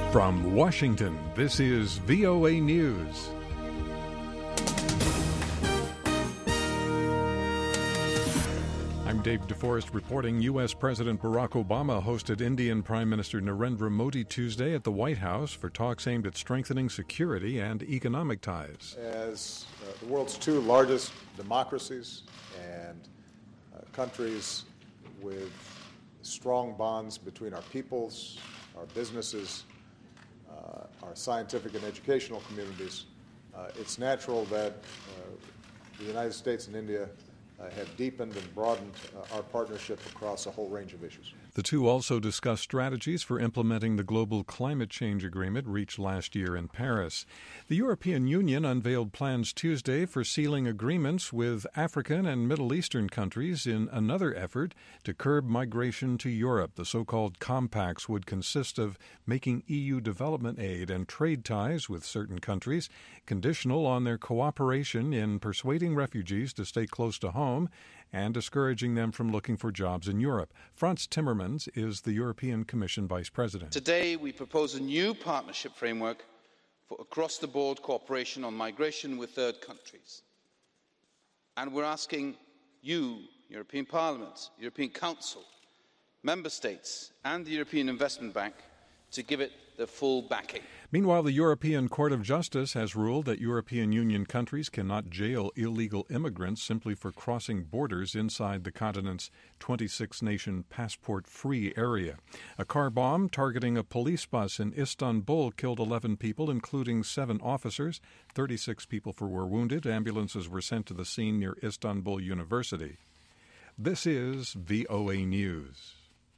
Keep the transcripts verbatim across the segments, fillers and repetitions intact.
From Washington, this is V O A News. I'm Dave DeForest reporting. U S. President Barack Obama hosted Indian Prime Minister Narendra Modi Tuesday at the White House for talks aimed at strengthening security and economic ties. As uh, the world's two largest democracies and uh, countries with strong bonds between our peoples, our businesses, uh, our scientific and educational communities, uh, it's natural that uh, the United States and India Uh, have deepened and broadened uh, our partnership across a whole range of issues. The two also discussed strategies for implementing the global climate change agreement reached last year in Paris. The European Union unveiled plans Tuesday for sealing agreements with African and Middle Eastern countries in another effort to curb migration to Europe. The so-called compacts would consist of making E U development aid and trade ties with certain countries conditional on their cooperation in persuading refugees to stay close to home and discouraging them from looking for jobs in Europe. Frans Timmermans is the European Commission Vice President. Today, we propose a new partnership framework for across-the-board cooperation on migration with third countries. And we're asking you, European Parliament, European Council, Member States, and the European Investment Bank to give it the full backing. Meanwhile, the European Court of Justice has ruled that European Union countries cannot jail illegal immigrants simply for crossing borders inside the continent's twenty-six nation passport-free area. A car bomb targeting a police bus in Istanbul killed eleven people, including seven officers. thirty-six people were wounded. Ambulances were sent to the scene near Istanbul University. This is V O A News.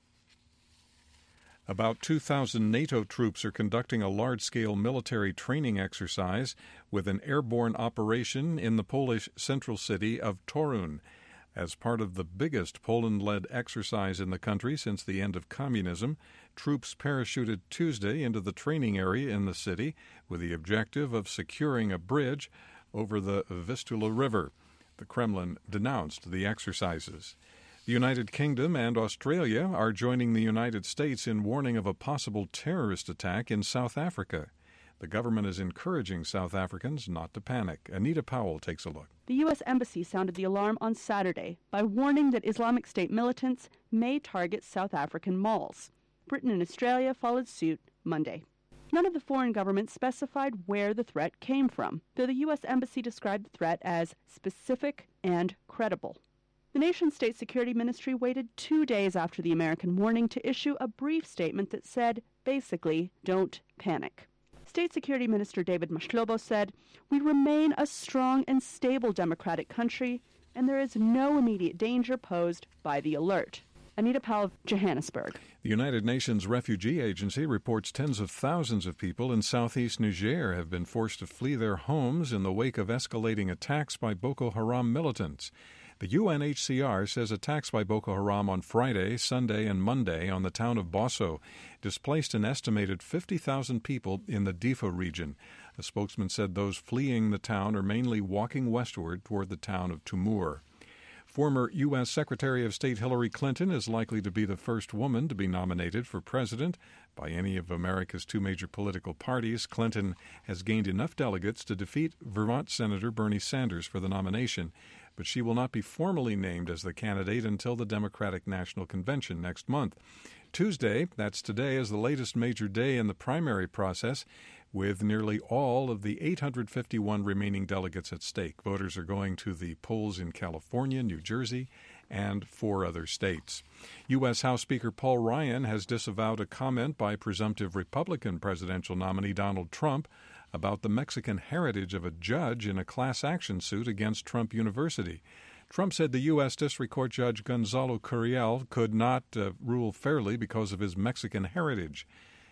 About two thousand NATO troops are conducting a large-scale military training exercise with an airborne operation in the Polish central city of Torun. As part of the biggest Poland-led exercise in the country since the end of communism, troops parachuted Tuesday into the training area in the city with the objective of securing a bridge over the Vistula River. The Kremlin denounced the exercises. The United Kingdom and Australia are joining the United States in warning of a possible terrorist attack in South Africa. The government is encouraging South Africans not to panic. Anita Powell takes a look. The U S. Embassy sounded the alarm on Saturday by warning that Islamic State militants may target South African malls. Britain and Australia followed suit Monday. None of the foreign governments specified where the threat came from, though the U S. Embassy described the threat as specific and credible. The nation's state security ministry waited two days after the American warning to issue a brief statement that said, basically, don't panic. State Security Minister David Maslobo said, "We remain a strong and stable democratic country, and there is no immediate danger posed by the alert." Anita Powell, Johannesburg. The United Nations Refugee Agency reports tens of thousands of people in southeast Niger have been forced to flee their homes in the wake of escalating attacks by Boko Haram militants. The U N H C R says attacks by Boko Haram on Friday, Sunday, and Monday on the town of Bosso displaced an estimated fifty thousand people in the Difa region. A spokesman said those fleeing the town are mainly walking westward toward the town of Tumur. Former U S. Secretary of State Hillary Clinton is likely to be the first woman to be nominated for president by any of America's two major political parties. Clinton has gained enough delegates to defeat Vermont Senator Bernie Sanders for the nomination, but she will not be formally named as the candidate until the Democratic National Convention next month. Tuesday, that's today, is the latest major day in the primary process, with nearly all of the eight hundred fifty-one remaining delegates at stake. Voters are going to the polls in California, New Jersey, and four other states. U S. House Speaker Paul Ryan has disavowed a comment by presumptive Republican presidential nominee Donald Trump about the Mexican heritage of a judge in a class action suit against Trump University. Trump said the U S. District Court Judge Gonzalo Curiel could not uh, rule fairly because of his Mexican heritage.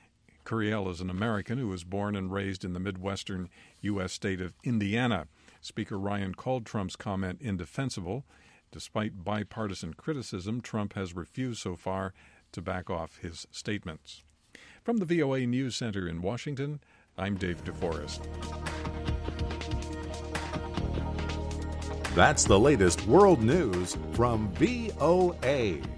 Curiel is an American who was born and raised in the Midwestern U S state of Indiana. Speaker Ryan called Trump's comment indefensible. Despite bipartisan criticism, Trump has refused so far to back off his statements. From the V O A News Center in Washington, I'm Dave DeForest. That's the latest world news from V O A.